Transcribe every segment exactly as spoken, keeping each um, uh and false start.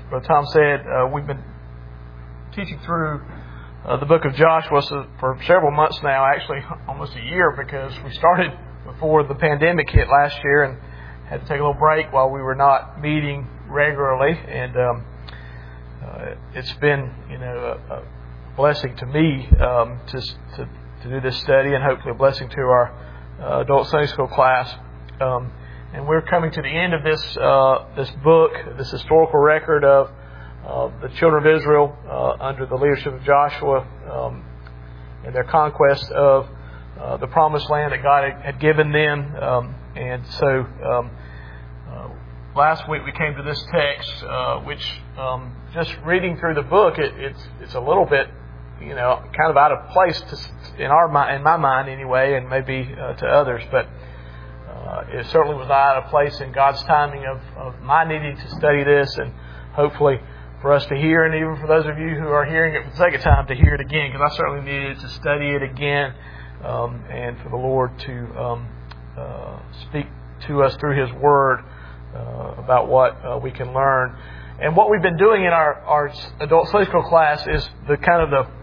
Brother Tom said, uh, we've been teaching through uh, the book of Joshua for several months now, actually almost a year, because we started before the pandemic hit last year and had to take a little break while we were not meeting regularly. And um, uh, it's been, you know, a, a blessing to me um, to, to to do this study, and hopefully a blessing to our uh, adult Sunday school class. Um, and we're coming to the end of this uh, this book, this historical record of uh, the children of Israel uh, under the leadership of Joshua um, and their conquest of uh, the promised land that God had, had given them. Um, and so um, uh, last week we came to this text, uh, which um, just reading through the book, it, it's it's a little bit, you know, kind of out of place to, in our in my mind anyway, and maybe uh, to others, but uh, it certainly was not out of place in God's timing of, of my needing to study this, and hopefully for us to hear, and even for those of you who are hearing it for the second time, to hear it again, because I certainly needed to study it again, um, and for the Lord to um, uh, speak to us through His Word uh, about what uh, we can learn. And what we've been doing in our, our adult Sunday school class is the kind of the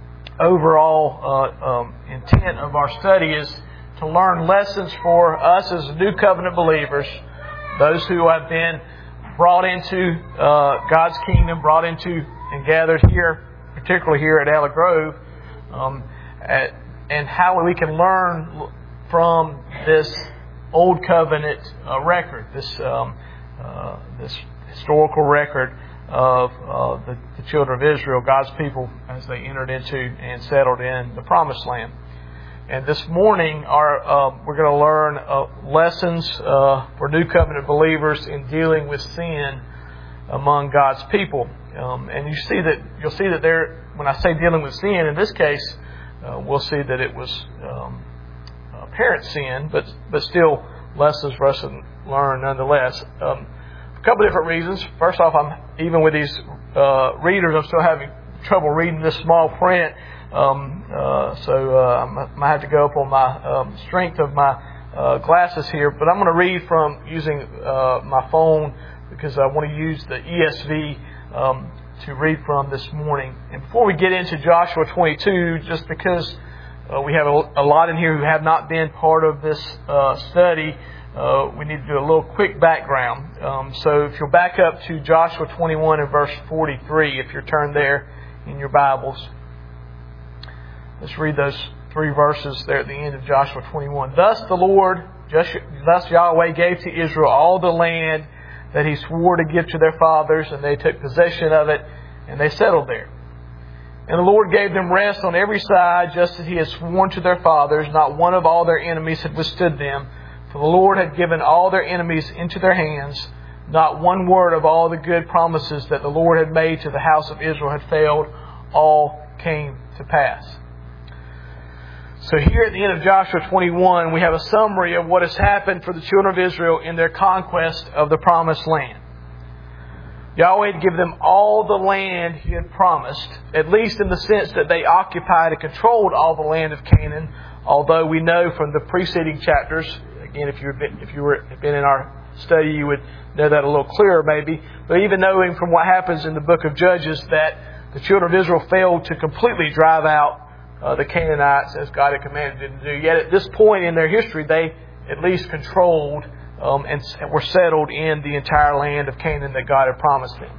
overall uh, um, intent of our study is to learn lessons for us as New Covenant believers, those who have been brought into uh, God's kingdom, brought into and gathered here, particularly here at Ella Grove, um, at, and how we can learn from this Old Covenant uh, record, this um, uh, this historical record of uh, the, the children of Israel, God's people, as they entered into and settled in the Promised Land. And this morning, our uh, we're going to learn uh, lessons uh, for New Covenant believers in dealing with sin among God's people. Um, and you see that you'll see that there, when I say dealing with sin, in this case, uh, we'll see that it was um, apparent sin, but but still lessons for us to learn nonetheless. Um, A couple of different reasons. First off, I'm even with these uh, readers, I'm still having trouble reading this small print. Um, uh, so uh, I might have to go up on my um, strength of my uh, glasses here. But I'm going to read from using uh, my phone because I want to use the E S V um, to read from this morning. And before we get into Joshua twenty-two, just because uh, we have a, a lot in here who have not been part of this uh, study, Uh, we need to do a little quick background. Um, so if you'll back up to Joshua twenty-one and verse forty-three, if you're turned there in your Bibles. Let's read those three verses there at the end of Joshua twenty-one. Thus the Lord, thus Yahweh gave to Israel all the land that He swore to give to their fathers, and they took possession of it, and they settled there. And the Lord gave them rest on every side, just as He had sworn to their fathers. Not one of all their enemies had withstood them. For the Lord had given all their enemies into their hands. Not one word of all the good promises that the Lord had made to the house of Israel had failed. All came to pass. So here at the end of Joshua twenty-one, we have a summary of what has happened for the children of Israel in their conquest of the Promised Land. Yahweh had given them all the land He had promised, at least in the sense that they occupied and controlled all the land of Canaan, although we know from the preceding chapters, again, if, you've been, if you were been in our study, you would know that a little clearer maybe. But even knowing from what happens in the book of Judges that the children of Israel failed to completely drive out uh, the Canaanites as God had commanded them to do. Yet at this point in their history, they at least controlled um, and were settled in the entire land of Canaan that God had promised them.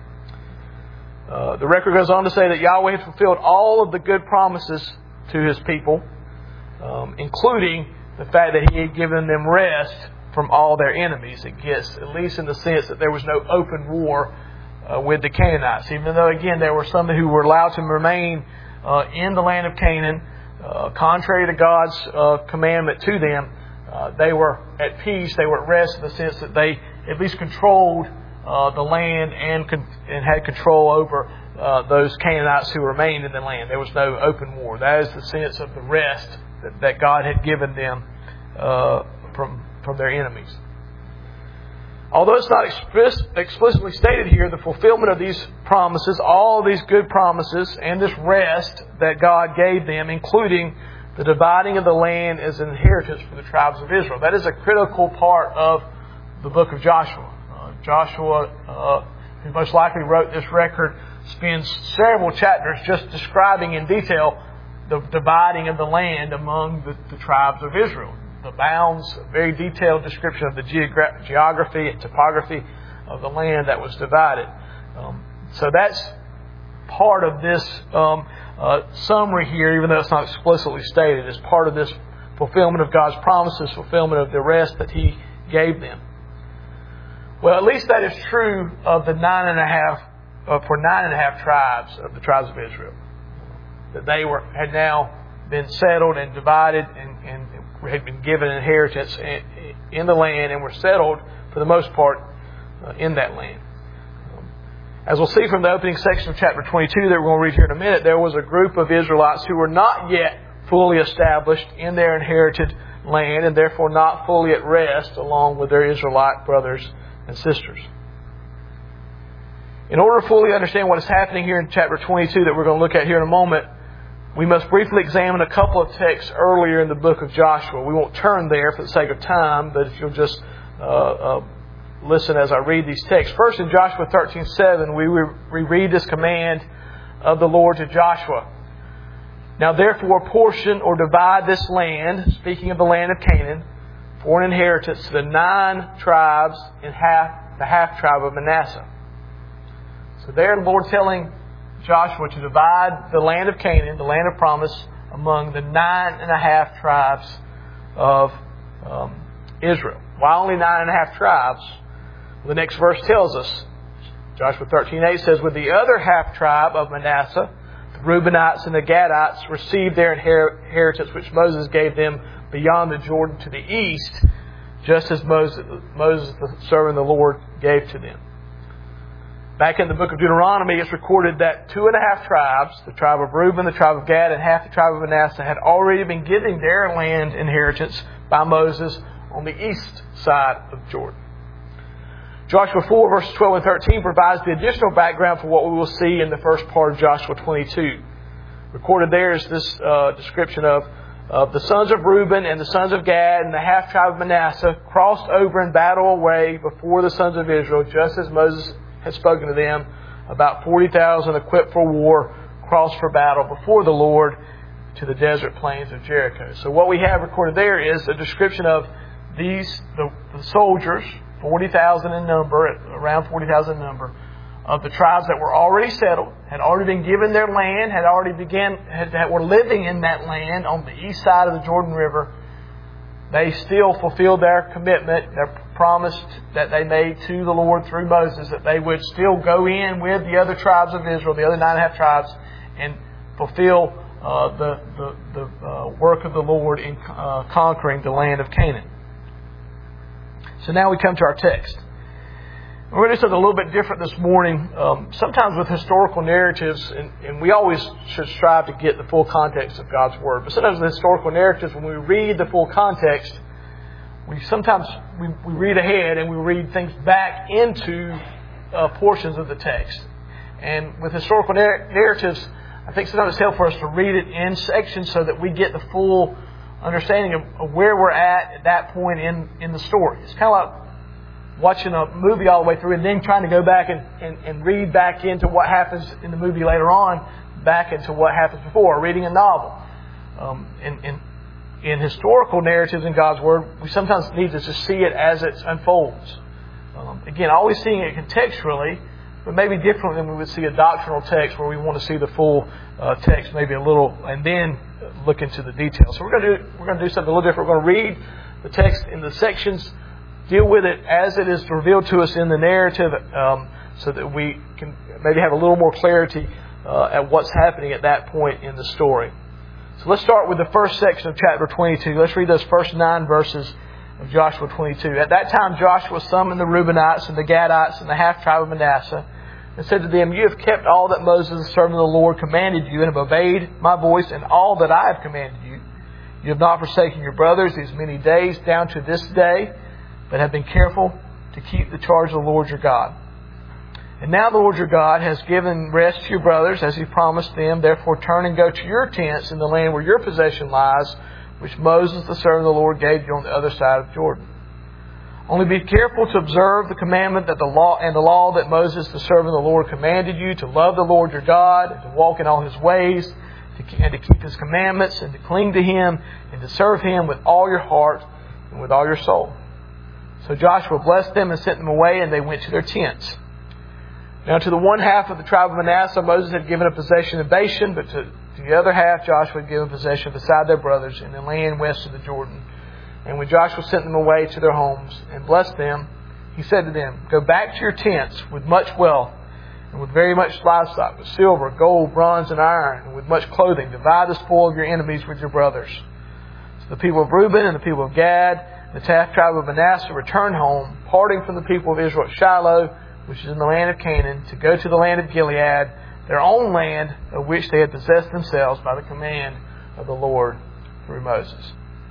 Uh, the record goes on to say that Yahweh had fulfilled all of the good promises to His people, um, including the fact that He had given them rest from all their enemies. It gets, at least in the sense that there was no open war uh, with the Canaanites. Even though, again, there were some who were allowed to remain uh, in the land of Canaan, uh, contrary to God's uh, commandment to them, uh, they were at peace, they were at rest in the sense that they at least controlled uh, the land and, con- and had control over uh, those Canaanites who remained in the land. There was no open war. That is the sense of the rest that God had given them uh, from from their enemies. Although it's not express, explicitly stated here, the fulfillment of these promises, all of these good promises, and this rest that God gave them, including the dividing of the land as an inheritance for the tribes of Israel. That is a critical part of the book of Joshua. Uh, Joshua uh, who most likely wrote this record, spends several chapters just describing in detail the dividing of the land among the, the tribes of Israel. The bounds, a very detailed description of the geogra- geography and topography of the land that was divided. Um, so that's part of this um, uh, summary here, even though it's not explicitly stated, as part of this fulfillment of God's promises, fulfillment of the rest that He gave them. Well, at least that is true of the nine and a half, uh, for nine and a half tribes of the tribes of Israel. That they were had now been settled and divided and, and had been given inheritance in, in the land and were settled for the most part uh, in that land. Um, as we'll see from the opening section of chapter twenty-two that we're going to read here in a minute, there was a group of Israelites who were not yet fully established in their inherited land and therefore not fully at rest along with their Israelite brothers and sisters. In order to fully understand what is happening here in chapter twenty-two that we're going to look at here in a moment, we must briefly examine a couple of texts earlier in the book of Joshua. We won't turn there for the sake of time, but if you'll just uh, uh, listen as I read these texts. First, in Joshua thirteen seven, we, we read this command of the Lord to Joshua. Now therefore portion or divide this land, speaking of the land of Canaan, for an inheritance to the nine tribes and half the half tribe of Manasseh. So there the Lord telling Joshua to divide the land of Canaan, the land of promise, among the nine and a half tribes of um, Israel. Why only nine and a half tribes? Well, the next verse tells us, Joshua thirteen eight says, with the other half tribe of Manasseh, the Reubenites and the Gadites received their inheritance which Moses gave them beyond the Jordan to the east, just as Moses, Moses the servant of the Lord, gave to them. Back in the book of Deuteronomy, it's recorded that two and a half tribes, the tribe of Reuben, the tribe of Gad, and half the tribe of Manasseh, had already been given their land inheritance by Moses on the east side of Jordan. Joshua four, verses twelve and thirteen provides the additional background for what we will see in the first part of Joshua twenty-two. Recorded there is this uh, description of, of the sons of Reuben and the sons of Gad and the half tribe of Manasseh crossed over in battle away before the sons of Israel, just as Moses had spoken to them. About forty thousand equipped for war crossed for battle before the Lord to the desert plains of Jericho. So what we have recorded there is a description of these, the, the soldiers, forty thousand in number, around forty thousand in number, of the tribes that were already settled, had already been given their land, had already began, had, had, were living in that land on the east side of the Jordan River. They still fulfilled their commitment, their promise that they made to the Lord through Moses, that they would still go in with the other tribes of Israel, the other nine and a half tribes, and fulfill uh, the, the, the uh, work of the Lord in uh, conquering the land of Canaan. So now we come to our text. We're going to do something a little bit different this morning. Um, sometimes with historical narratives, and, and we always should strive to get the full context of God's Word, but sometimes with historical narratives, when we read the full context, we sometimes we, we read ahead and we read things back into uh, portions of the text. And with historical narr- narratives, I think sometimes it's helpful for us to read it in sections so that we get the full understanding of, of where we're at at that point in, in the story. It's kind of like watching a movie all the way through and then trying to go back and, and, and read back into what happens in the movie later on, back into what happens before, or reading a novel. Um, in, in, in historical narratives in God's Word, we sometimes need to just see it as it unfolds. Um, again, always seeing it contextually, but maybe differently than we would see a doctrinal text where we want to see the full uh, text, maybe a little, and then look into the details. So we're going to do we're going to do something a little different. We're going to read the text in the sections, deal with it as it is revealed to us in the narrative, um, so that we can maybe have a little more clarity uh, at what's happening at that point in the story. So let's start with the first section of chapter twenty-two. Let's read those first nine verses of Joshua twenty-two. At that time Joshua summoned the Reubenites and the Gadites and the half tribe of Manasseh and said to them, "You have kept all that Moses, the servant of the Lord, commanded you, and have obeyed my voice and all that I have commanded you. You have not forsaken your brothers these many days down to this day, but have been careful to keep the charge of the Lord your God. And now the Lord your God has given rest to your brothers, as He promised them. Therefore turn and go to your tents in the land where your possession lies, which Moses, the servant of the Lord, gave you on the other side of Jordan. Only be careful to observe the commandment that the law and the law that Moses, the servant of the Lord, commanded you, to love the Lord your God, and to walk in all His ways, to, and to keep His commandments, and to cling to Him, and to serve Him with all your heart and with all your soul. So Joshua blessed them and sent them away, and they went to their tents. Now to the one half of the tribe of Manasseh, Moses had given a possession of Bashan, but to, to the other half, Joshua had given possession beside their brothers in the land west of the Jordan. And when Joshua sent them away to their homes and blessed them, he said to them, "Go back to your tents with much wealth and with very much livestock, with silver, gold, bronze, and iron, and with much clothing. Divide the spoil of your enemies with your brothers." So the people of Reuben and the people of Gad and the half tribe of Manasseh returned home, parting from the people of Israel at Shiloh, which is in the land of Canaan, to go to the land of Gilead, their own land, of which they had possessed themselves by the command of the Lord through Moses.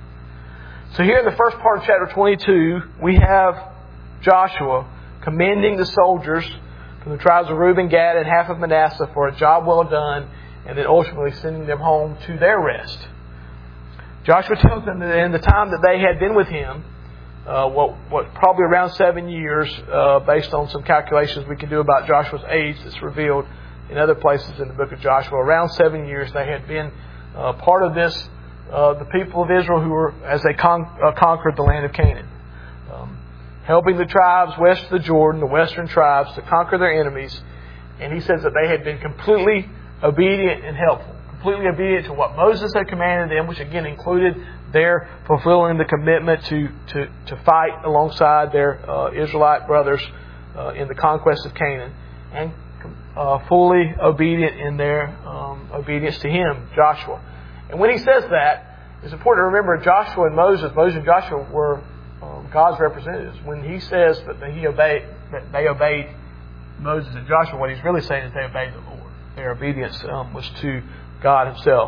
So here in the first part of chapter twenty-two, we have Joshua commending the soldiers from the tribes of Reuben, Gad, and half of Manasseh for a job well done, and then ultimately sending them home to their rest. Joshua tells them that in the time that they had been with him, uh, what, what probably around seven years, uh, based on some calculations we can do about Joshua's age that's revealed in other places in the book of Joshua, around seven years they had been uh, part of this Uh, the people of Israel who were, as they con- uh, conquered the land of Canaan. Um, helping the tribes west of the Jordan, the western tribes, to conquer their enemies. And he says that they had been completely obedient and helpful. Completely obedient to what Moses had commanded them, which again included their fulfilling the commitment to, to, to fight alongside their uh, Israelite brothers uh, in the conquest of Canaan. And uh, fully obedient in their um, obedience to him, Joshua. And when he says that, it's important to remember Joshua and Moses, Moses and Joshua were um, God's representatives. When he says that he obeyed, that they obeyed Moses and Joshua, what he's really saying is they obeyed the Lord. Their obedience um, was to God Himself.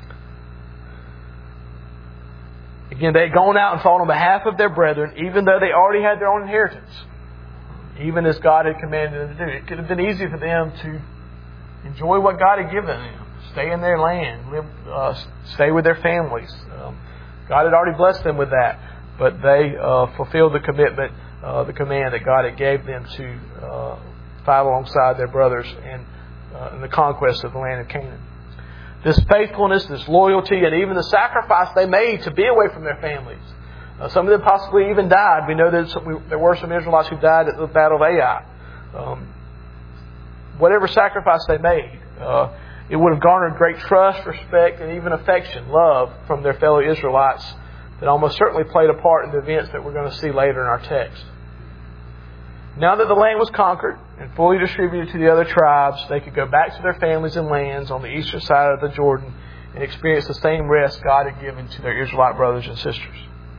Again, they had gone out and fought on behalf of their brethren, even though they already had their own inheritance, even as God had commanded them to do. It could have been easy for them to enjoy what God had given them. Stay in their land, live, uh, stay with their families. Um, God had already blessed them with that, but they uh, fulfilled the commitment, uh, the command that God had gave them to uh, fight alongside their brothers in, uh, in the conquest of the land of Canaan. This faithfulness, this loyalty, and even the sacrifice they made to be away from their families. Uh, some of them possibly even died. We know that some, we, there were some Israelites who died at the Battle of Ai. Um, whatever sacrifice they made, uh, it would have garnered great trust, respect, and even affection, love from their fellow Israelites that almost certainly played a part in the events that we're going to see later in our text. Now that the land was conquered and fully distributed to the other tribes, they could go back to their families and lands on the eastern side of the Jordan and experience the same rest God had given to their Israelite brothers and sisters.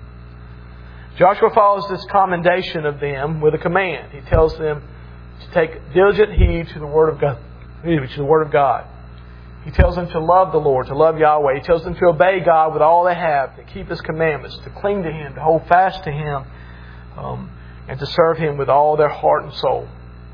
Joshua follows this commendation of them with a command. He tells them to take diligent heed to the Word of God. To the Word of God. He tells them to love the Lord, to love Yahweh. He tells them to obey God with all they have, to keep His commandments, to cling to Him, to hold fast to Him, um, and to serve Him with all their heart and soul.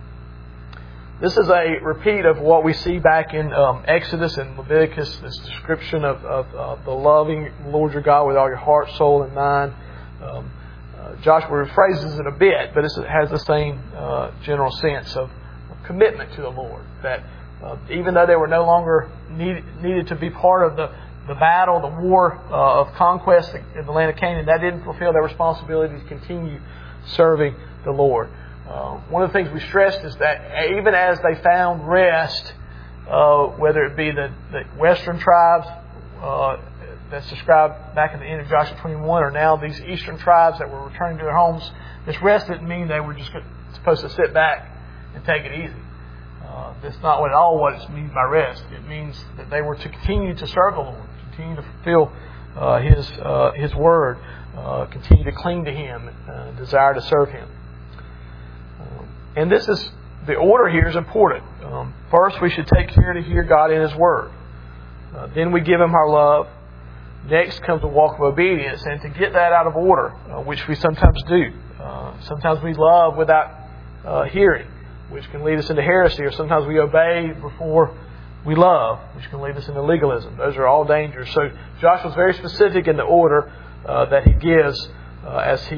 This is a repeat of what we see back in um, Exodus and Leviticus, this description of, of, of the loving Lord your God with all your heart, soul, and mind. Um, uh, Joshua rephrases it a bit, but it has the same uh, general sense of, of commitment to the Lord, that Uh, even though they were no longer need, needed to be part of the, the battle, the war uh, of conquest in the land of Canaan, that didn't fulfill their responsibility to continue serving the Lord. Uh, one of the things we stressed is that even as they found rest, uh, whether it be the, the western tribes uh, that's described back at the end of Joshua twenty-one, or now these eastern tribes that were returning to their homes, this rest didn't mean they were just supposed to sit back and take it easy. Uh, that's not what at all what it means by rest. It means that they were to continue to serve the Lord, continue to fulfill uh, His uh, His word, uh, continue to cling to Him, uh, desire to serve Him. Um, and this is the order here is important. Um, first, we should take care to hear God in His word. Uh, then we give Him our love. Next comes a walk of obedience, and to get that out of order, uh, which we sometimes do. Uh, sometimes we love without uh, hearing, which can lead us into heresy, or sometimes we obey before we love, which can lead us into legalism. Those are all dangers. So Joshua's very specific in the order uh, that he gives uh, as he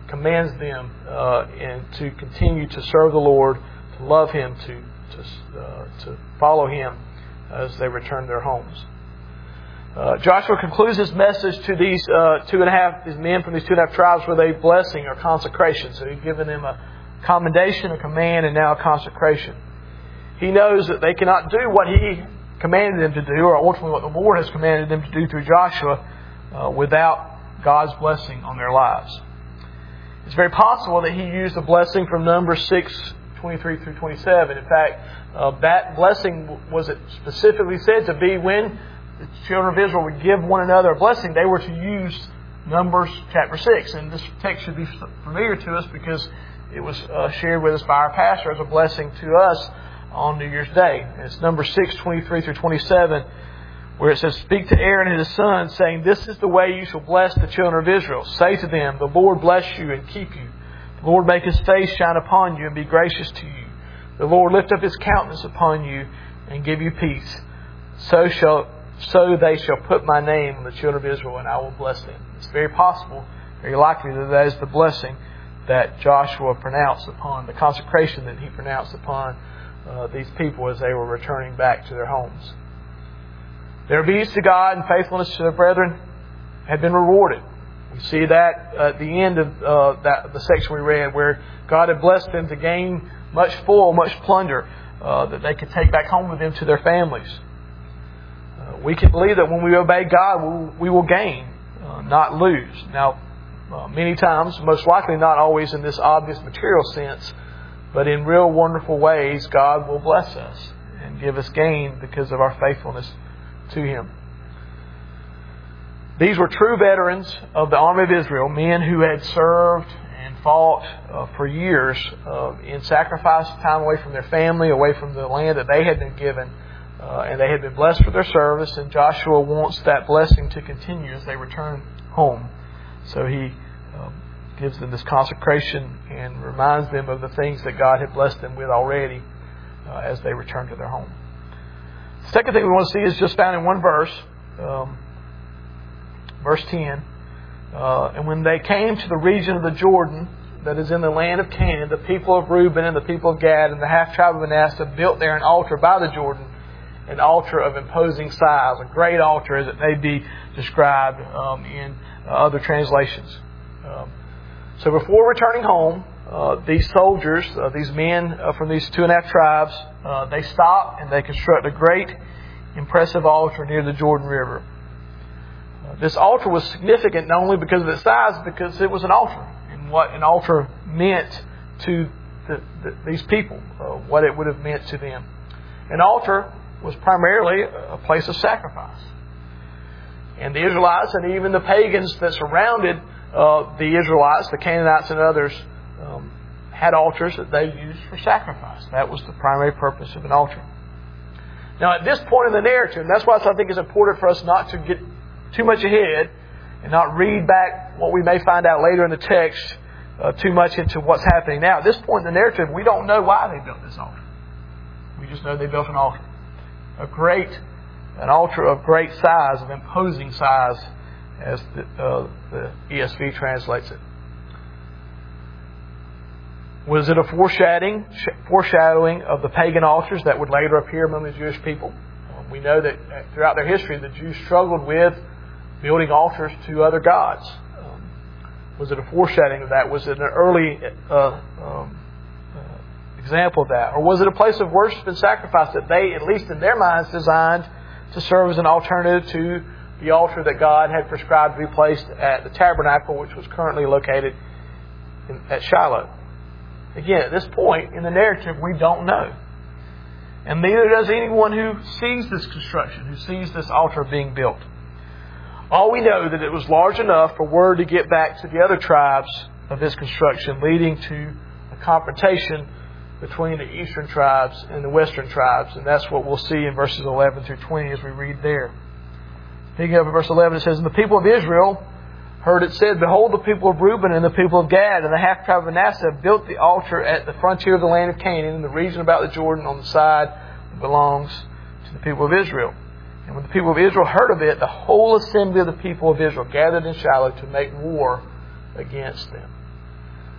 commands them uh, and to continue to serve the Lord, to love Him, to to, uh, to follow Him as they return to their homes. Uh, Joshua concludes his message to these uh, two and a half these men from these two and a half tribes with a blessing or consecration. So he's given them a commendation, a command, and now a consecration. He knows that they cannot do what he commanded them to do, or ultimately what the Lord has commanded them to do through Joshua, uh, without God's blessing on their lives. It's very possible that he used the blessing from Numbers six, twenty-three through twenty-seven. In fact, uh, that blessing was it specifically said to be when the children of Israel would give one another a blessing, they were to use Numbers chapter six. And this text should be familiar to us because it was uh, shared with us by our pastor as a blessing to us on New Year's Day. And it's Numbers six, twenty-three through twenty-seven, where it says, "Speak to Aaron and his sons, saying, This is the way you shall bless the children of Israel. Say to them, The Lord bless you and keep you. The Lord make His face shine upon you and be gracious to you. The Lord lift up His countenance upon you and give you peace. So shall so they shall put my name on the children of Israel, and I will bless them." It's very possible, very likely, that that is the blessing that Joshua pronounced upon, the consecration that he pronounced upon uh, these people as they were returning back to their homes. Their obedience to God and faithfulness to their brethren had been rewarded. We see that at the end of uh, that the section we read, where God had blessed them to gain much spoil, much plunder uh, that they could take back home with them to their families. Uh, we can believe that when we obey God, we'll, we will gain, uh, not lose. Now, uh, many times, most likely not always in this obvious material sense, but in real wonderful ways, God will bless us and give us gain because of our faithfulness to Him. These were true veterans of the army of Israel, men who had served and fought uh, for years uh, in sacrifice, time away from their family, away from the land that they had been given, uh, and they had been blessed for their service, and Joshua wants that blessing to continue as they return home. So he uh, gives them this consecration and reminds them of the things that God had blessed them with already uh, as they return to their home. The second thing we want to see is just found in one verse, um, verse ten. Uh, and when they came to the region of the Jordan that is in the land of Canaan, the people of Reuben and the people of Gad and the half-tribe of Manasseh built there an altar by the Jordan, an altar of imposing size, a great altar as it may be described um, in uh, other translations. Um, so before returning home, uh, these soldiers, uh, these men uh, from these two and a half tribes, uh, they stop and they construct a great, impressive altar near the Jordan River. Uh, this altar was significant not only because of its size, because it was an altar, and what an altar meant to the, the, these people, uh, what it would have meant to them. An altar was primarily a place of sacrifice. And the Israelites and even the pagans that surrounded uh, the Israelites, the Canaanites and others, um, had altars that they used for sacrifice. That was the primary purpose of an altar. Now at this point in the narrative, and that's why I think it's important for us not to get too much ahead and not read back what we may find out later in the text uh, too much into what's happening now. At this point in the narrative, we don't know why they built this altar. We just know they built an altar. A great, an altar of great size, of imposing size, as the, uh, the E S V translates it. Was it a foreshadowing, foreshadowing of the pagan altars that would later appear among the Jewish people? Um, we know that throughout their history, the Jews struggled with building altars to other gods. Um, was it a foreshadowing of that? Was it an early uh, um, uh, example of that? Or was it a place of worship and sacrifice that they, at least in their minds, designed to serve as an alternative to the altar that God had prescribed to be placed at the tabernacle, which was currently located in, at Shiloh? Again, at this point in the narrative, we don't know. And neither does anyone who sees this construction, who sees this altar being built. All we know is that it was large enough for word to get back to the other tribes of this construction, leading to a confrontation between the eastern tribes and the western tribes. And that's what we'll see in verses eleven through twenty as we read there. Picking up in verse eleven, it says, "And the people of Israel heard it said, Behold, the people of Reuben and the people of Gad and the half-tribe of Manasseh have built the altar at the frontier of the land of Canaan, in the region about the Jordan, on the side that belongs to the people of Israel. And when the people of Israel heard of it, the whole assembly of the people of Israel gathered in Shiloh to make war against them."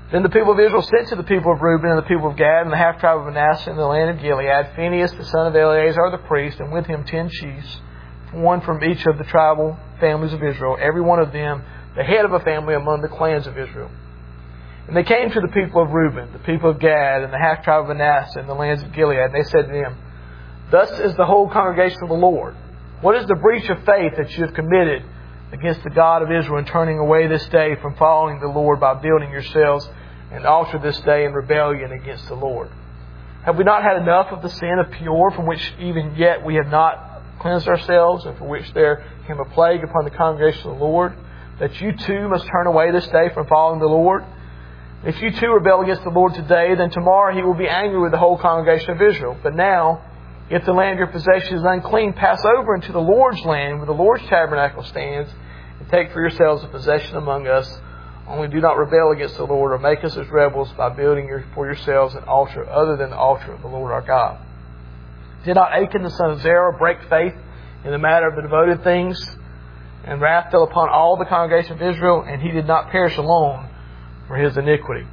Then the people of Israel sent to the people of Reuben and the people of Gad and the half-tribe of Manasseh in the land of Gilead, Phinehas the son of Eleazar the priest, and with him ten chiefs, one from each of the tribal families of Israel, every one of them the head of a family among the clans of Israel. And they came to the people of Reuben, the people of Gad, and the half-tribe of Manasseh in the lands of Gilead, and they said to them, Thus is the whole congregation of the Lord. What is the breach of faith that you have committed against the God of Israel in turning away this day from following the Lord by building yourselves an altar this day in rebellion against the Lord? Have we not had enough of the sin of Peor, from which even yet we have not cleansed ourselves, and for which there came a plague upon the congregation of the Lord, that you too must turn away this day from following the Lord? If you too rebel against the Lord today, then tomorrow He will be angry with the whole congregation of Israel. But now, if the land of your possession is unclean, pass over into the Lord's land where the Lord's tabernacle stands, and take for yourselves a possession among us. Only do not rebel against the Lord or make us as rebels by building your, for yourselves an altar other than the altar of the Lord our God. Did not Achan the son of Zerah break faith in the matter of the devoted things? And wrath fell upon all the congregation of Israel, and he did not perish alone for his iniquity.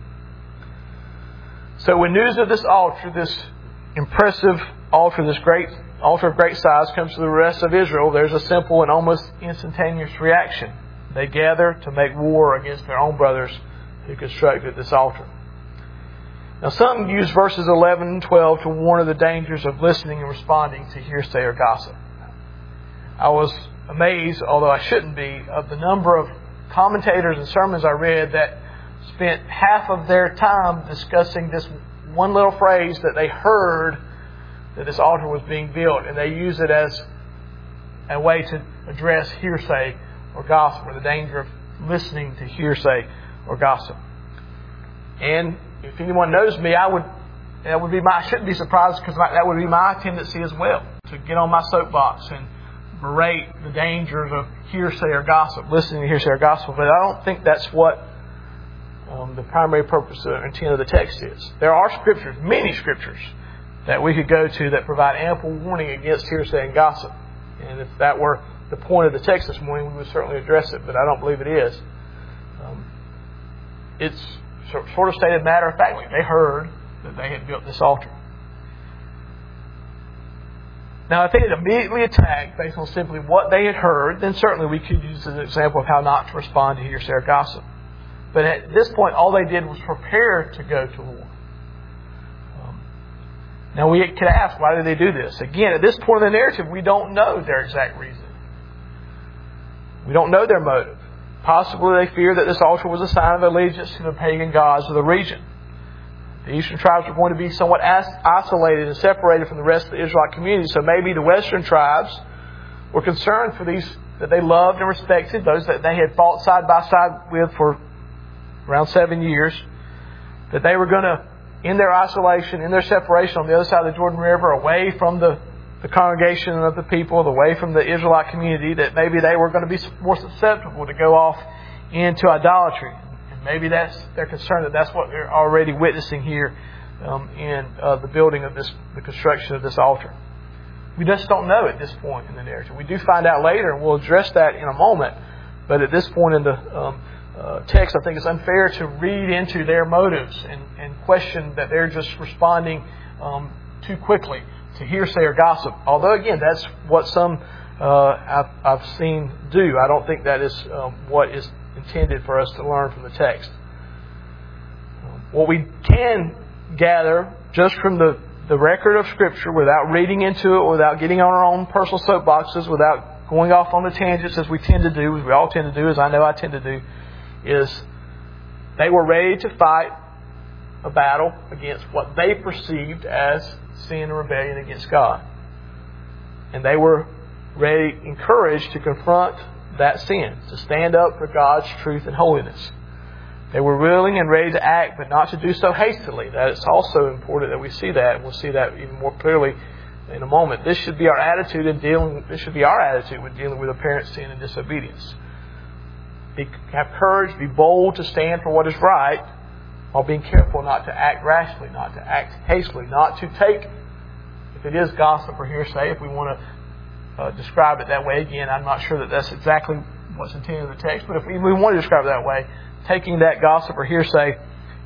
So when news of this altar, this impressive altar, this great altar of great size, comes to the rest of Israel, there's a simple and almost instantaneous reaction. They gather to make war against their own brothers who constructed this altar. Now some use verses eleven and twelve to warn of the dangers of listening and responding to hearsay or gossip. I was amazed, although I shouldn't be, of the number of commentators and sermons I read that spent half of their time discussing this one little phrase that they heard that this altar was being built, and they use it as a way to address hearsay or gossip, or the danger of listening to hearsay or gossip. And if anyone knows me, I would that would be my I shouldn't be surprised, because that would be my tendency as well, to get on my soapbox and berate the dangers of hearsay or gossip, listening to hearsay or gossip. But I don't think that's what um, the primary purpose or intent of the text is. There are scriptures, many scriptures, that we could go to that provide ample warning against hearsay and gossip. And if that were the point of the text this morning, we would certainly address it, but I don't believe it is. Um, it's sort of stated matter of factly. They heard that they had built this altar. Now, if they had immediately attacked based on simply what they had heard, then certainly we could use as an example of how not to respond to hearsay or gossip. But at this point, all they did was prepare to go to war. Um, now, we could ask, why did they do this? Again, at this point in the narrative, we don't know their exact reason. We don't know their motive. Possibly they feared that this altar was a sign of allegiance to the pagan gods of the region. The eastern tribes were going to be somewhat isolated and separated from the rest of the Israelite community. So maybe the western tribes were concerned for these that they loved and respected, those that they had fought side by side with for around seven years, that they were going to, in their isolation, in their separation on the other side of the Jordan River, away from the, the congregation of the people, away from the Israelite community, that maybe they were going to be more susceptible to go off into idolatry. Maybe that's they're concerned that that's what they're already witnessing here um, in uh, the building of this, the construction of this altar. We just don't know at this point in the narrative. We do find out later, and we'll address that in a moment. But at this point in the um, uh, text, I think it's unfair to read into their motives and, and question that they're just responding um, too quickly to hearsay or gossip. Although, again, that's what some uh, I've, I've seen do. I don't think that is um, what is intended for us to learn from the text. What we can gather just from the, the record of Scripture, without reading into it, without getting on our own personal soapboxes, without going off on the tangents as we tend to do, as we all tend to do, as I know I tend to do, is they were ready to fight a battle against what they perceived as sin and rebellion against God. And they were ready, encouraged to confront that sin, to stand up for God's truth and holiness. They were willing and ready to act, but not to do so hastily. That it's also important that we see that, and we'll see that even more clearly in a moment. This should be our attitude in dealing. This should be our attitude when dealing with apparent sin and disobedience. Be, have courage, be bold to stand for what is right, while being careful not to act rashly, not to act hastily, not to take, if it is gossip or hearsay, if we want to Uh, describe it that way. Again, I'm not sure that that's exactly what's intended in the text, but if we, we want to describe it that way, taking that gossip or hearsay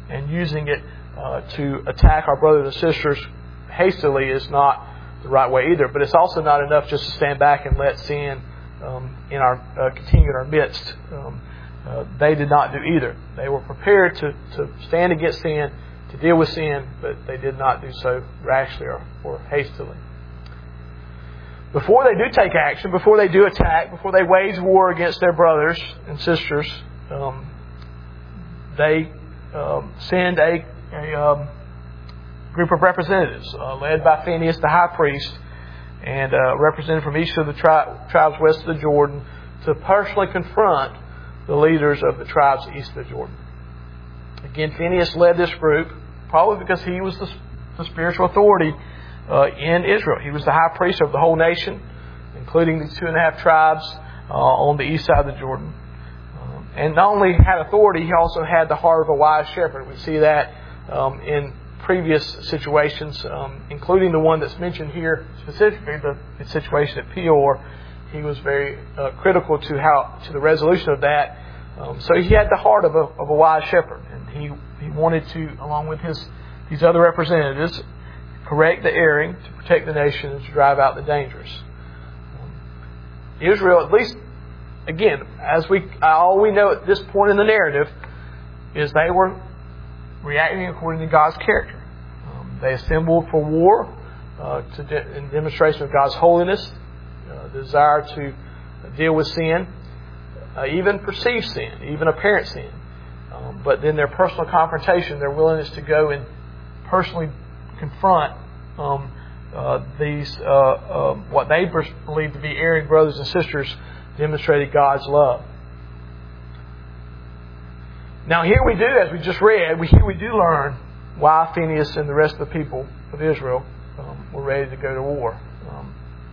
and using it uh, to attack our brothers and sisters hastily is not the right way either. But it's also not enough just to stand back and let sin um, in our uh, continue in our midst. Um, uh, they did not do either. They were prepared to, to stand against sin, to deal with sin, but they did not do so rashly or, or hastily. Before they do take action, before they do attack, before they wage war against their brothers and sisters, um, they um, send a, a um, group of representatives uh, led by Phinehas, the high priest, and uh, represented from each of the tri- tribes west of the Jordan to personally confront the leaders of the tribes east of the Jordan. Again, Phinehas led this group probably because he was the, the spiritual authority uh, in Israel. He was the high priest of the whole nation, including the two and a half tribes uh, on the east side of the Jordan. Um, and not only had authority, he also had the heart of a wise shepherd. We see that um, in previous situations, um, including the one that's mentioned here specifically, the, the situation at Peor. He was very uh, critical to how to the resolution of that. Um, so he had the heart of a, of a wise shepherd, and he, he wanted to, along with his these other representatives, correct the erring, to protect the nation, and to drive out the dangerous. Um, Israel, at least, again, as we all we know at this point in the narrative, is they were reacting according to God's character. Um, they assembled for war uh, to de- in demonstration of God's holiness, uh, the desire to deal with sin, uh, even perceived sin, even apparent sin. Um, but then their personal confrontation, their willingness to go and personally confront um, uh, these uh, uh, what they believed to be erring brothers and sisters, demonstrated God's love. Now here we do, as we just read, we, here we do learn why Phinehas and the rest of the people of Israel um, were ready to go to war. Um,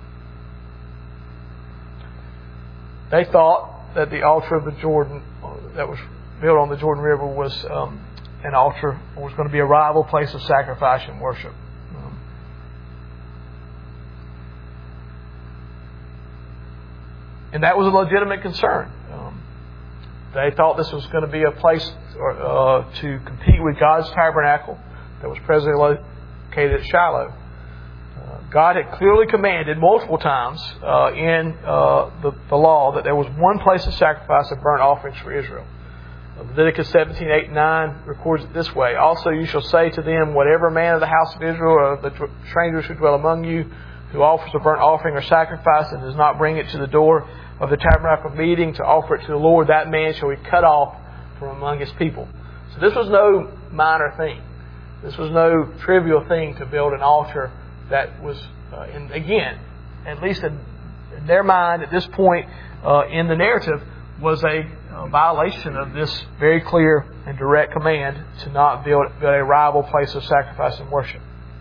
they thought that the altar of the Jordan, uh, that was built on the Jordan River, was um, an altar, or was going to be a rival place of sacrifice and worship. Um, and that was a legitimate concern. They thought this was going to be a place uh, to compete with God's tabernacle that was presently located at Shiloh. Uh, God had clearly commanded multiple times uh, in uh, the, the law that there was one place of sacrifice of burnt offerings for Israel. Leviticus seventeen, eight, and nine records it this way. Also you shall say to them, whatever man of the house of Israel or of the strangers who dwell among you who offers a burnt offering or sacrifice and does not bring it to the door of the tabernacle of meeting to offer it to the Lord, that man shall be cut off from among his people. So this was no minor thing. This was no trivial thing to build an altar that was, uh, and again, at least in, in their mind at this point uh, in the narrative, was a, a violation of this very clear and direct command to not build, build a rival place of sacrifice and worship.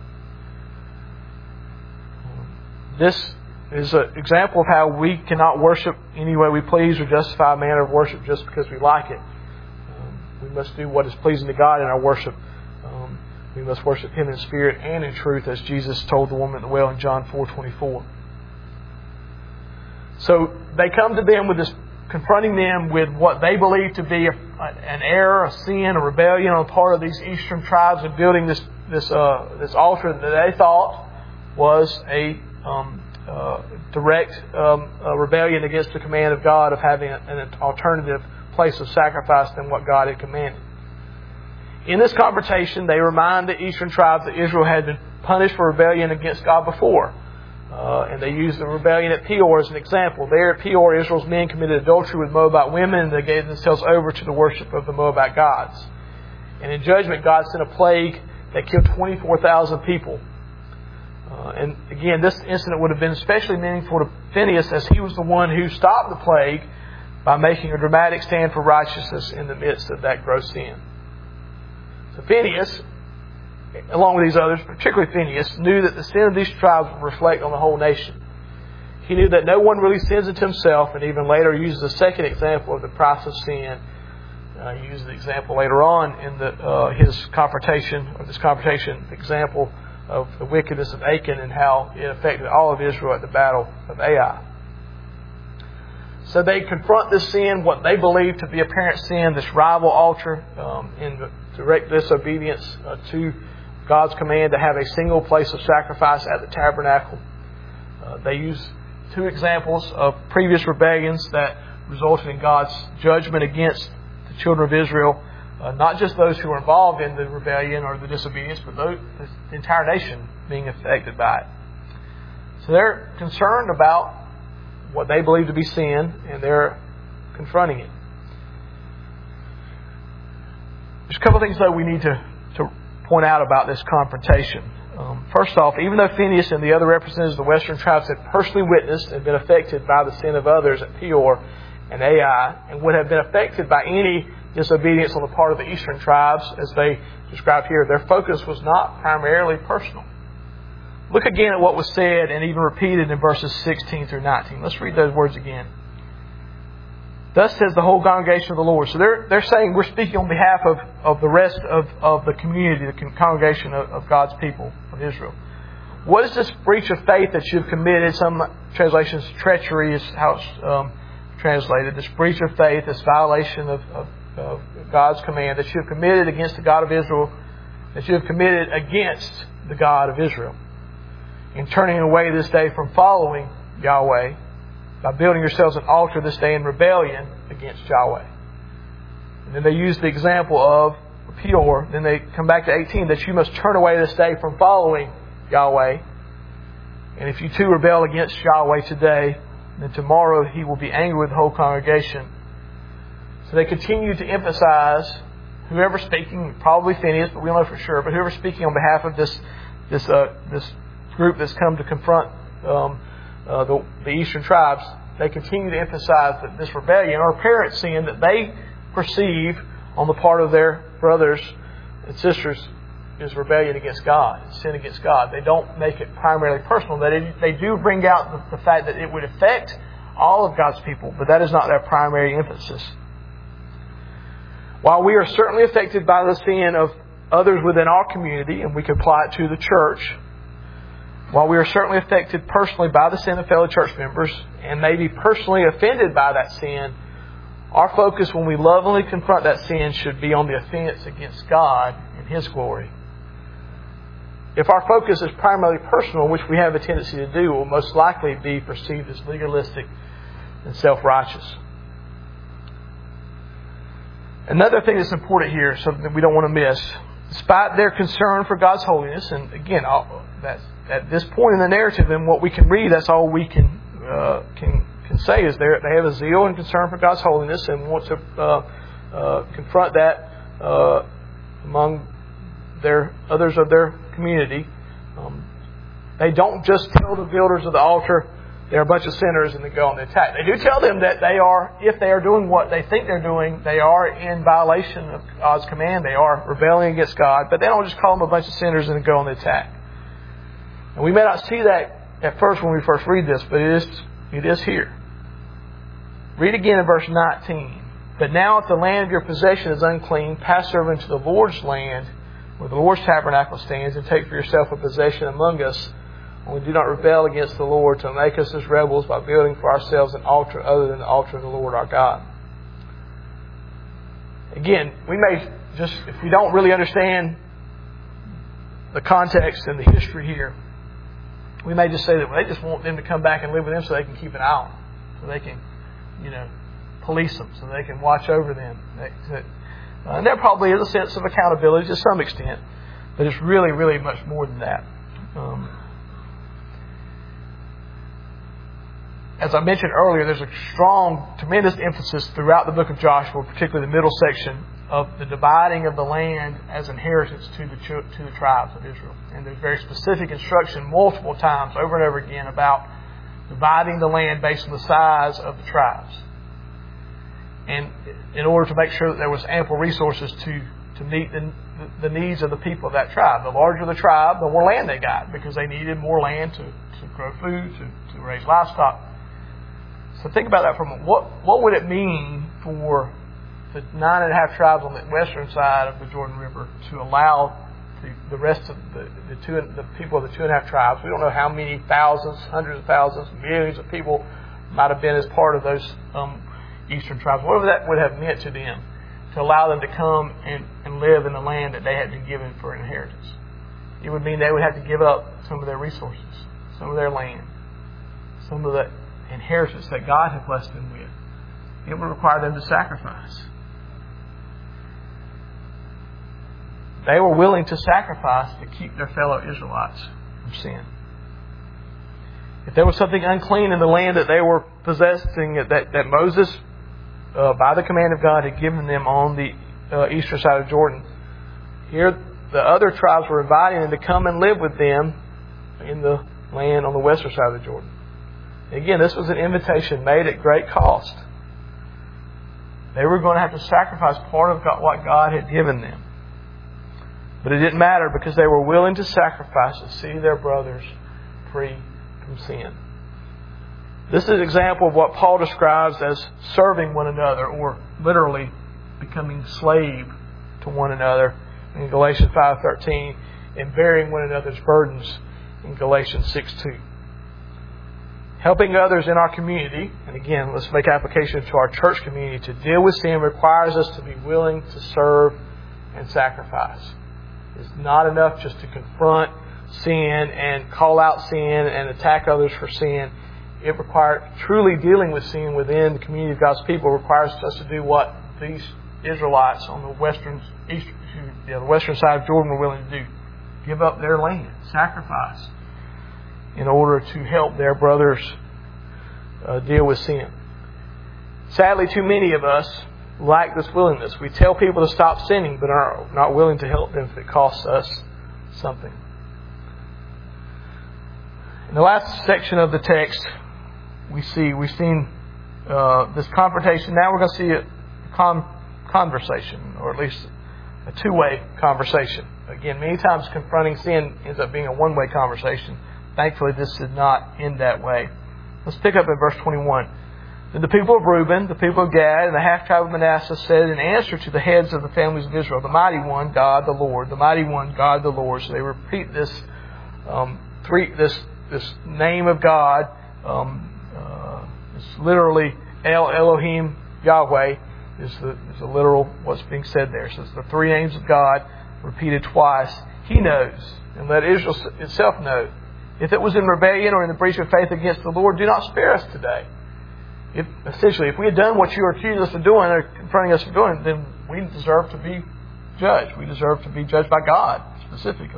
This is an example of how we cannot worship any way we please or justify a manner of worship just because we like it. Um, we must do what is pleasing to God in our worship. Um, we must worship Him in spirit and in truth, as Jesus told the woman at the well in John four twenty-four. So they come to them with this, confronting them with what they believe to be a, an error, a sin, a rebellion on the part of these eastern tribes in building this this uh, this altar that they thought was a um, Uh, direct um, uh, rebellion against the command of God of having a, an alternative place of sacrifice than what God had commanded. In this confrontation, they remind the eastern tribes that Israel had been punished for rebellion against God before. Uh, and they use the rebellion at Peor as an example. There at Peor, Israel's men committed adultery with Moabite women, and they gave themselves over to the worship of the Moabite gods. And in judgment, God sent a plague that killed twenty-four thousand people. Uh, and again, this incident would have been especially meaningful to Phinehas, as he was the one who stopped the plague by making a dramatic stand for righteousness in the midst of that gross sin. So Phinehas, along with these others, particularly Phinehas, knew that the sin of these tribes would reflect on the whole nation. He knew that no one really sins unto himself, and even later uses a second example of the price of sin. Uh, he uses the example later on in the, uh, his confrontation, or this confrontation example of the wickedness of Achan and how it affected all of Israel at the battle of Ai. So they confront this sin, what they believe to be apparent sin, this rival altar, um, in direct disobedience uh, to God's command to have a single place of sacrifice at the tabernacle. Uh, they use two examples of previous rebellions that resulted in God's judgment against the children of Israel. Uh, not just those who were involved in the rebellion or the disobedience, but those, the entire nation being affected by it. So they're concerned about what they believe to be sin, and they're confronting it. There's a couple of things, though, we need to, to point out about this confrontation. Um, first off, even though Phinehas and the other representatives of the western tribes had personally witnessed and been affected by the sin of others at Peor and Ai, and would have been affected by any disobedience on the part of the eastern tribes, as they described here, their focus was not primarily personal. Look again at what was said and even repeated in verses sixteen through nineteen. Let's read those words again. Thus says the whole congregation of the Lord. So they're, they're saying we're speaking on behalf of, of the rest of, of the community, the congregation of, of God's people, of Israel. What is this breach of faith that you've committed? Some translations, treachery is how it's um, translated. This breach of faith, this violation of, of, of God's command that you have committed against the God of Israel, that you have committed against the God of Israel. In turning away this day from following Yahweh, by building yourselves an altar this day in rebellion against Yahweh. And then they use the example of Peor. Then they come back to eighteen, that you must turn away this day from following Yahweh. And if you too rebel against Yahweh today, then tomorrow He will be angry with the whole congregation. So they continue to emphasize, whoever's speaking, probably Phinehas, but we don't know for sure, but whoever's speaking on behalf of this this uh, this group that's come to confront um, uh, the, the eastern tribes, they continue to emphasize that this rebellion or apparent sin that they perceive on the part of their brothers and sisters is rebellion against God, sin against God. They don't make it primarily personal. They, they do bring out the, the fact that it would affect all of God's people, but that is not their primary emphasis. While we are certainly affected by the sin of others within our community, and we can apply it to the church, while we are certainly affected personally by the sin of fellow church members and may be personally offended by that sin, our focus when we lovingly confront that sin should be on the offense against God and His glory. If our focus is primarily personal, which we have a tendency to do, it will most likely be perceived as legalistic and self-righteous. Another thing that's important here, something that we don't want to miss, despite their concern for God's holiness, and again, that's at this point in the narrative and what we can read, that's all we can uh, can can say is they they have a zeal and concern for God's holiness and want to uh, uh, confront that uh, among their others of their community. Um, they don't just tell the builders of the altar they're a bunch of sinners and they go on the attack. They do tell them that they are, if they are doing what they think they're doing, they are in violation of God's command. They are rebelling against God, but they don't just call them a bunch of sinners and go on the attack. And we may not see that at first when we first read this, but it is it is here. Read again in verse nineteen. But now if the land of your possession is unclean, pass over into the Lord's land, where the Lord's tabernacle stands, and take for yourself a possession among us. Only do not rebel against the Lord to make us as rebels by building for ourselves an altar other than the altar of the Lord our God. Again, we may just, if we don't really understand the context and the history here, we may just say that they just want them to come back and live with them so they can keep an eye on them, so they can, you know, police them, so they can watch over them. Uh, and there probably is a sense of accountability to some extent, but it's really, really much more than that. Um, As I mentioned earlier, there's a strong, tremendous emphasis throughout the book of Joshua, particularly the middle section, of the dividing of the land as inheritance to the to the tribes of Israel. And there's very specific instruction multiple times, over and over again, about dividing the land based on the size of the tribes. And in order to make sure that there was ample resources to, to meet the, the needs of the people of that tribe. The larger the tribe, the more land they got, because they needed more land to, to grow food, to, to raise livestock. So think about that for a moment. What, what would it mean for the nine and a half tribes on the western side of the Jordan River to allow the, the rest of the, the, two, the people of the two and a half tribes, we don't know how many thousands, hundreds of thousands, millions of people might have been as part of those um, eastern tribes, whatever that would have meant to them, to allow them to come and, and live in the land that they had been given for an inheritance. It would mean they would have to give up some of their resources, some of their land, some of the inheritance that God had blessed them with. It would require them to sacrifice. They were willing to sacrifice to keep their fellow Israelites from sin. If there was something unclean in the land that they were possessing, that, that Moses, uh, by the command of God, had given them on the uh, eastern side of Jordan, here the other tribes were inviting them to come and live with them in the land on the western side of the Jordan. Again, this was an invitation made at great cost. They were going to have to sacrifice part of God, what God had given them. But it didn't matter because they were willing to sacrifice to see their brothers free from sin. This is an example of what Paul describes as serving one another, or literally becoming slave to one another in Galatians five thirteen, and bearing one another's burdens in Galatians six two. Helping others in our community, and again, let's make application to our church community, to deal with sin requires us to be willing to serve and sacrifice. It's not enough just to confront sin and call out sin and attack others for sin. It requires truly dealing with sin within the community of God's people requires us to do what these Israelites on the western east, yeah, the western side of Jordan were willing to do: give up their land, sacrifice, in order to help their brothers uh, deal with sin. Sadly, too many of us lack this willingness. We tell people to stop sinning, but are not willing to help them if it costs us something. In the last section of the text, we see we've seen uh, this confrontation. Now we're going to see a con- conversation, or at least a two-way conversation. Again, many times confronting sin ends up being a one-way conversation. Thankfully, this did not end that way. Let's pick up at verse twenty-one. Then the people of Reuben, the people of Gad, and the half-tribe of Manasseh said in answer to the heads of the families of Israel, "The mighty one, God the Lord. The mighty one, God the Lord." So they repeat this um, three this this name of God. Um, uh, it's literally El Elohim Yahweh is the, is the literal what's being said there. So it's the three names of God repeated twice. He knows, and let Israel itself know. If it was in rebellion or in the breach of faith against the Lord, do not spare us today. If, essentially, if we had done what you accused us of doing or confronting us of doing, then we deserve to be judged. We deserve to be judged by God, specifically.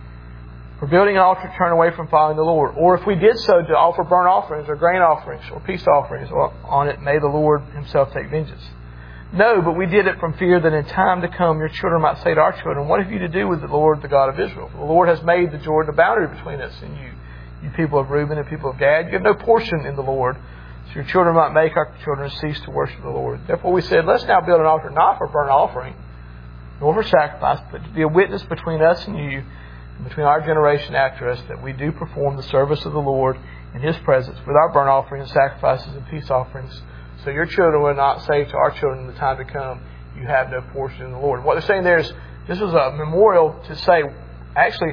For building an altar to turn away from following the Lord. Or if we did so to offer burnt offerings or grain offerings or peace offerings on it, may the Lord Himself take vengeance. No, but we did it from fear that in time to come your children might say to our children, "What have you to do with the Lord, the God of Israel? For the Lord has made the Jordan a boundary between us and you, you people of Reuben and people of Gad. You have no portion in the Lord, so your children might make our children cease to worship the Lord." Therefore we said, "Let's now build an altar not for burnt offering, nor for sacrifice, but to be a witness between us and you, and between our generation after us, that we do perform the service of the Lord in His presence with our burnt offerings and sacrifices and peace offerings. So your children will not say to our children in the time to come, you have no portion in the Lord." What they're saying there is, this was a memorial to say, actually,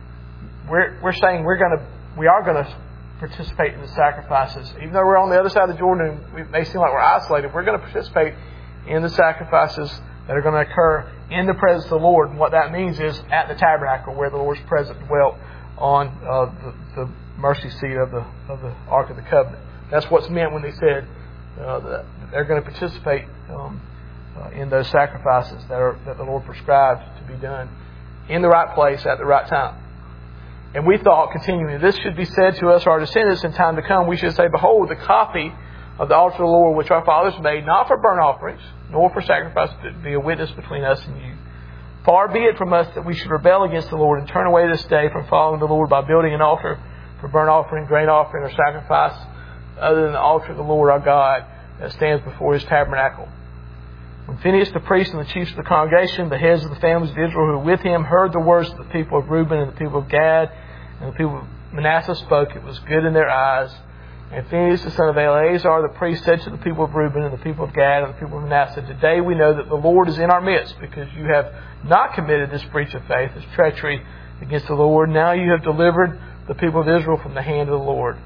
we're we're saying we're going to we are going to participate in the sacrifices, even though we're on the other side of the Jordan and it may seem like we're isolated. We're going to participate in the sacrifices that are going to occur in the presence of the Lord. And what that means is at the tabernacle, where the Lord's presence dwelt on uh, the, the mercy seat of the of the Ark of the Covenant. That's what's meant when they said. Uh, that they're going to participate um, uh, in those sacrifices that are that the Lord prescribed to be done in the right place at the right time. And we thought, continuing, this should be said to us, our descendants in time to come. We should say, "Behold, the copy of the altar of the Lord, which our fathers made, not for burnt offerings, nor for sacrifice, but to be a witness between us and you. Far be it from us that we should rebel against the Lord and turn away this day from following the Lord by building an altar for burnt offering, grain offering, or sacrifice, other than the altar of the Lord our God that stands before His tabernacle." When Phinehas the priest and the chiefs of the congregation, the heads of the families of Israel who were with him, heard the words of the people of Reuben and the people of Gad and the people of Manasseh spoke, it was good in their eyes. And Phinehas the son of Eleazar the priest said to the people of Reuben and the people of Gad and the people of Manasseh, "Today we know that the Lord is in our midst, because you have not committed this breach of faith, this treachery against the Lord. Now you have delivered the people of Israel from the hand of the Lord.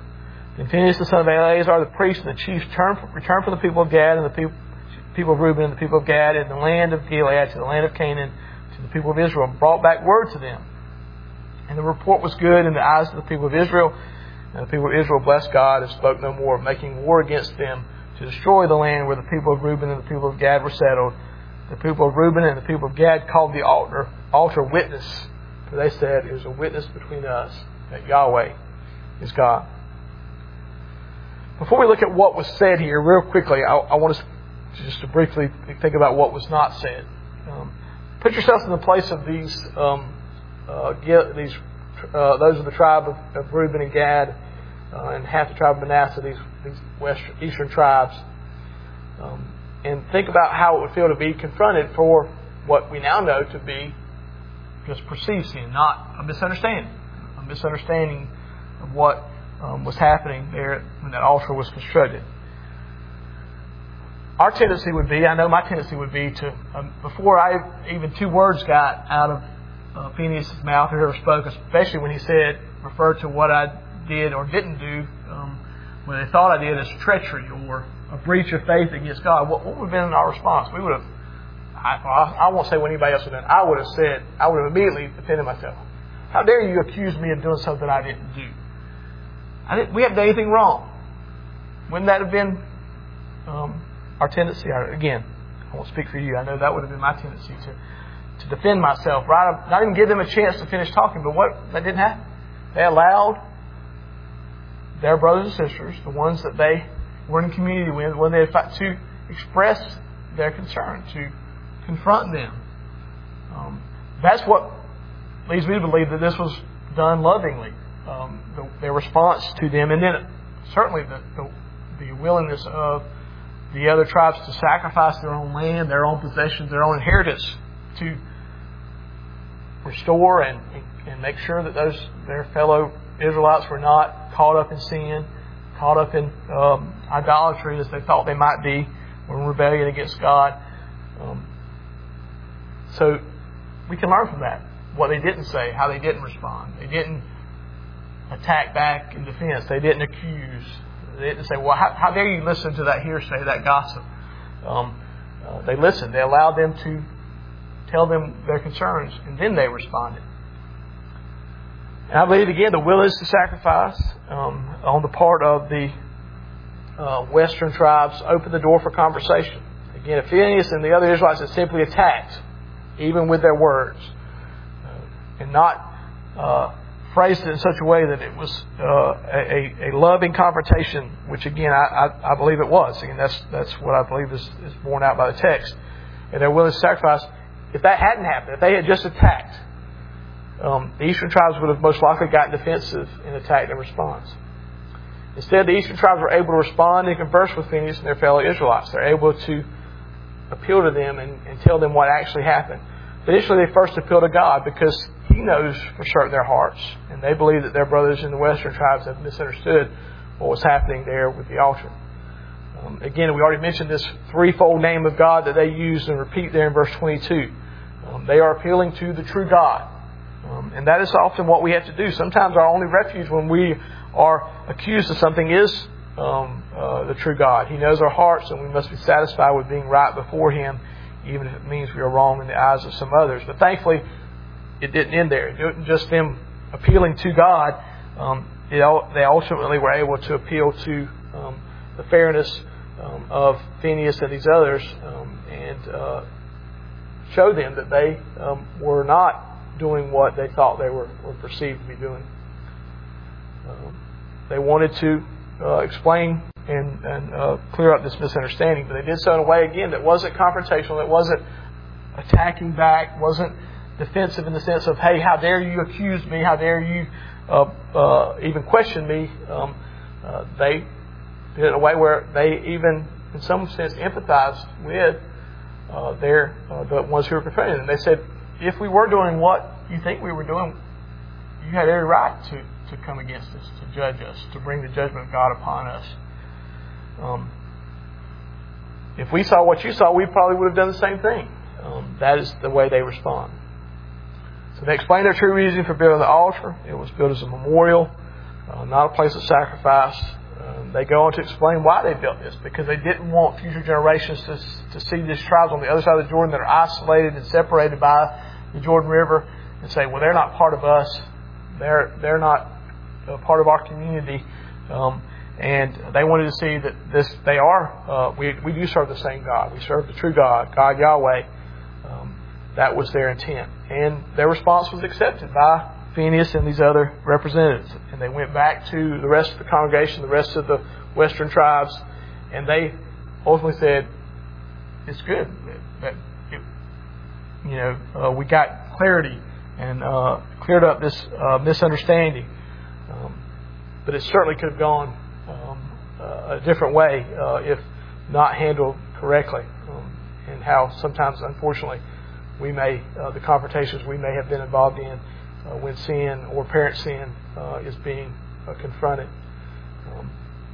Then Phinehas the son of Eleazar, the priest and the chiefs, returned from the people of Gad and the people, people of Reuben and the people of Gad and the land of Gilead to the land of Canaan to the people of Israel, and brought back word to them. And the report was good in the eyes of the people of Israel. And the people of Israel blessed God and spoke no more, making war against them to destroy the land where the people of Reuben and the people of Gad were settled. The people of Reuben and the people of Gad called the altar, altar witness. For they said, it was a witness between us that Yahweh is God. Before we look at what was said here, real quickly, I, I want us to just to briefly think about what was not said. Um, put yourself in the place of these, um, uh, these uh, those of the tribe of, of Reuben and Gad, uh, and half the tribe of Manasseh, these, these western, eastern tribes. Um, and think about how it would feel to be confronted for what we now know to be just perceived sin, not a misunderstanding. A misunderstanding of what um, was happening there when that altar was constructed. Our tendency would be, I know my tendency would be to, um, before I even two words got out of uh, Phinehas' mouth or whoever spoke, especially when he said, referred to what I did or didn't do, um, when they thought I did as treachery or a breach of faith against God, what, what would have been our response? We would have, I, I won't say what anybody else would have done. I would have said, I would have immediately defended myself. How dare you accuse me of doing something I didn't do? I didn't, we haven't done anything wrong. Wouldn't that have been um, our tendency? Again, I won't speak for you. I know that would have been my tendency to, to defend myself. Right? Not even give them a chance to finish talking. But what? That didn't happen. They allowed their brothers and sisters, the ones that they were in community with, when they had to express their concern, to confront them. Um, that's what leads me to believe that this was done lovingly. Um, the, their response to them, and then certainly the, the, the willingness of the other tribes to sacrifice their own land, their own possessions, their own inheritance to restore and, and make sure that those their fellow Israelites were not caught up in sin, caught up in um, idolatry as they thought they might be, or in rebellion against God. Um, so we can learn from that. What they didn't say, how they didn't respond. They didn't attack back in defense. They didn't accuse. They didn't say, well, how, how dare you listen to that hearsay, that gossip? Um, uh, they listened. They allowed them to tell them their concerns, and then they responded. And I believe, again, the willingness to sacrifice um, on the part of the uh, western tribes opened the door for conversation. Again, if Phinehas and the other Israelites had simply attacked, even with their words, uh, and not uh, phrased it in such a way that it was uh, a, a loving confrontation, which again I, I, I believe it was. Again, that's that's what I believe is, is borne out by the text. And they're willing to sacrifice. If that hadn't happened, if they had just attacked, um, the eastern tribes would have most likely gotten defensive and attacked in response. Instead, the eastern tribes were able to respond and converse with Phinehas and their fellow Israelites. They're able to appeal to them and, and tell them what actually happened. But initially, they first appeal to God because He knows for certain their hearts. And they believe that their brothers in the western tribes have misunderstood what was happening there with the altar. Um, again, we already mentioned this threefold name of God that they use and repeat there in verse twenty-two. Um, they are appealing to the true God. Um, and that is often what we have to do. Sometimes our only refuge when we are accused of something is um, uh, the true God. He knows our hearts, and we must be satisfied with being right before Him, even if it means we are wrong in the eyes of some others. But thankfully, it didn't end there. It wasn't just them appealing to God. Um, it, they ultimately were able to appeal to um, the fairness um, of Phinehas and these others um, and uh, show them that they um, were not doing what they thought they were, were perceived to be doing. Um, they wanted to uh, explain and, and uh, clear up this misunderstanding, but they did so in a way, again, that wasn't confrontational, that wasn't attacking back, wasn't defensive in the sense of, hey, how dare you accuse me, how dare you uh, uh, even question me. Um, uh, they did it in a way where they even, in some sense, empathized with uh, their uh, the ones who were confronting them. They said, if we were doing what you think we were doing, you had every right to, to come against us, to judge us, to bring the judgment of God upon us. Um, if we saw what you saw, we probably would have done the same thing. Um, that is the way they respond. So they explained their true reason for building the altar. It was built as a memorial, uh, not a place of sacrifice. Um, they go on to explain why they built this, because they didn't want future generations to, to see these tribes on the other side of the Jordan that are isolated and separated by the Jordan River and say, well, they're not part of us. They're they're not a part of our community. Um, and they wanted to see that this they are. Uh, we we do serve the same God. We serve the true God, God Yahweh. Um, that was their intent, and their response was accepted by Phinehas and these other representatives. And they went back to the rest of the congregation, the rest of the western tribes, and they ultimately said, it's good that, it, you know, uh, we got clarity and uh, cleared up this uh, misunderstanding. Um, but it certainly could have gone um, uh, a different way uh, if not handled correctly. Um, and how sometimes, unfortunately, we may, uh, the confrontations we may have been involved in Uh, when sin or parent sin uh, is being uh, confronted. Um,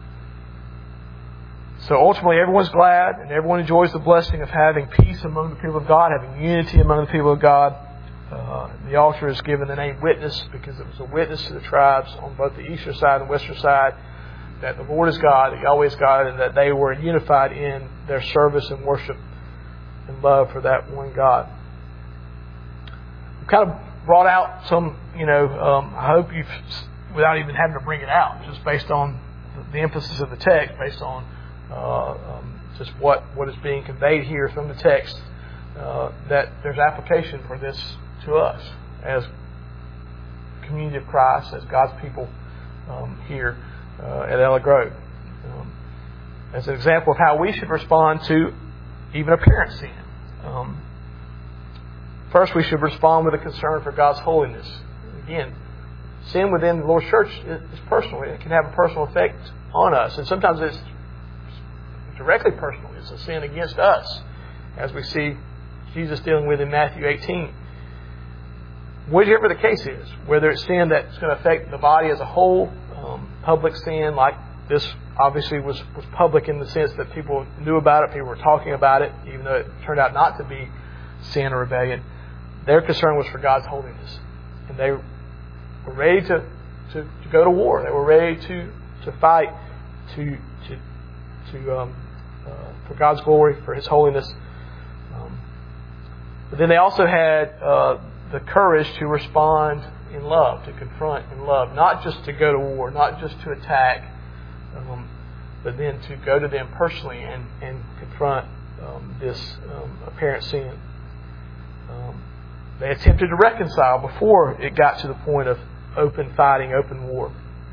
so ultimately everyone's glad and everyone enjoys the blessing of having peace among the people of God, having unity among the people of God. Uh, the altar is given the name Witness because it was a witness to the tribes on both the eastern side and western side that the Lord is God, that Yahweh is God, and that they were unified in their service and worship and love for that one God. We've kind of brought out some, you know, um, I hope you've, without even having to bring it out, just based on the emphasis of the text, based on uh, um, just what, what is being conveyed here from the text, uh, that there's application for this to us as community of Christ, as God's people um, here uh, at Ella Grove. Um, as an example of how we should respond to even apparent sin. Um, First, we should respond with a concern for God's holiness. Again, sin within the Lord's church is personal. It can have a personal effect on us. And sometimes it's directly personal. It's a sin against us, as we see Jesus dealing with in Matthew eighteen. Whichever the case is, whether it's sin that's going to affect the body as a whole, um, public sin, like this obviously was, was public in the sense that people knew about it, people were talking about it, even though it turned out not to be sin or rebellion. Their concern was for God's holiness. And they were ready to, to, to go to war. They were ready to, to fight to, to, to um, uh, for God's glory, for His holiness. Um, but then they also had uh, the courage to respond in love, to confront in love. Not just to go to war, not just to attack, um, but then to go to them personally and, and confront um, this um, apparent sin. Um, they attempted to reconcile before it got to the point of open fighting, open war.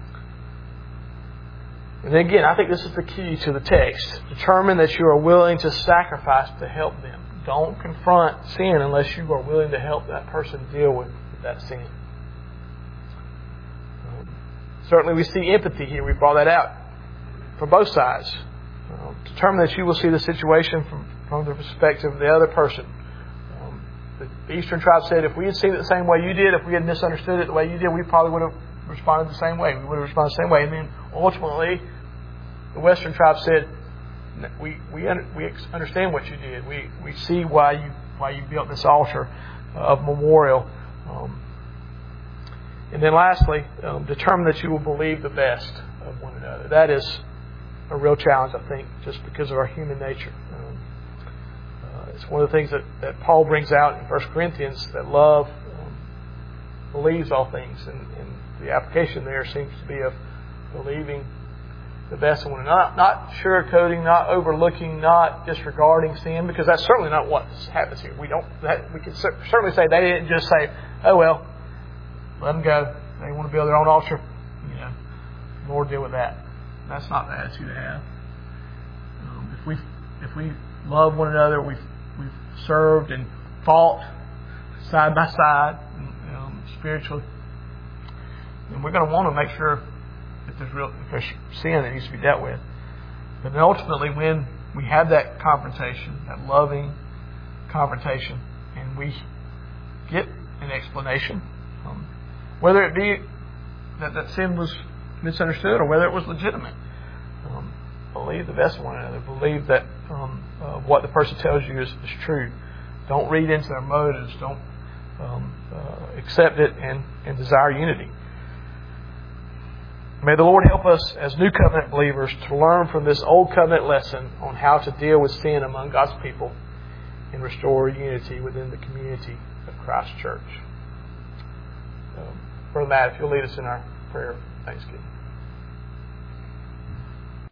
And again, I think this is the key to the text. Determine that you are willing to sacrifice to help them. Don't confront sin unless you are willing to help that person deal with that sin. Um, certainly we see empathy here. We brought that out for both sides. Uh, determine that you will see the situation from, from the perspective of the other person. The Eastern tribe said, if we had seen it the same way you did, if we had misunderstood it the way you did, we probably would have responded the same way. We would have responded the same way. And then ultimately, the Western tribe said, we we we understand what you did. We we see why you why you built this altar of memorial. Um, and then lastly, um, determine that you will believe the best of one another. That is a real challenge, I think, just because of our human nature. Um, It's one of the things that, that Paul brings out in First Corinthians, that love um, believes all things. And, and the application there seems to be of believing the best in one another. Not, not sugarcoating, not overlooking, not disregarding sin, because that's certainly not what happens here. We don't. That, we can certainly say they didn't just say, oh, well, let them go. They want to build their own altar. You know, Lord, deal with that. That's not the attitude to have. Um, if we if we love one another, we've We've served and fought side by side, um, spiritually, and we're going to want to make sure that there's real if there's sin that needs to be dealt with. But then ultimately, when we have that confrontation, that loving confrontation, and we get an explanation, um, whether it be that that sin was misunderstood or whether it was legitimate, um, believe the best of one another. Believe that um, uh, what the person tells you is, is true. Don't read into their motives. Don't um, uh, accept it and, and desire unity. May the Lord help us as New Covenant believers to learn from this Old Covenant lesson on how to deal with sin among God's people and restore unity within the community of Christ Church. So, Brother Matt, if you'll lead us in our prayer of thanksgiving.